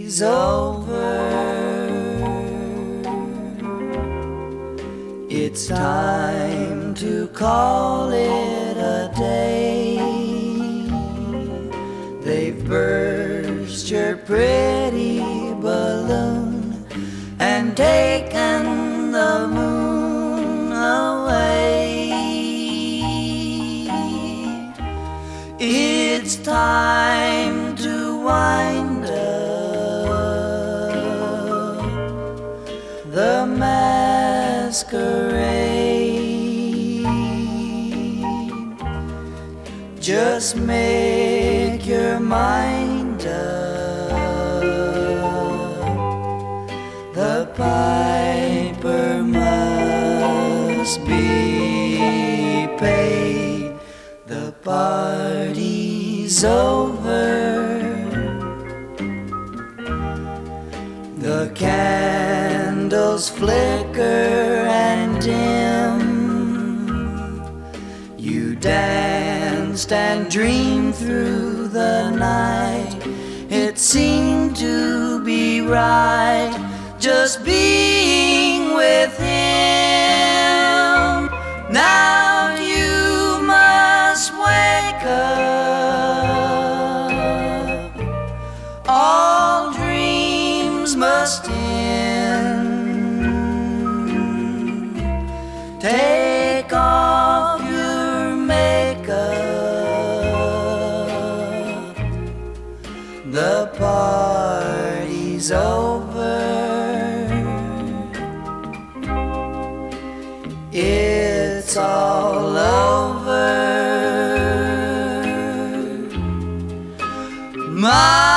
party's over. It's time to call it a day. They've burst your pretty balloon and taken the moon away. It's time to wind up the masquerade. Just make your mind up. The piper must be paid. The party's over. The candles flicker and dim. You danced and dreamed through the night. It seemed to be right, just being with him. Now you must wake up. All dreams must end. Take off your makeup. The party's over. It's all over. My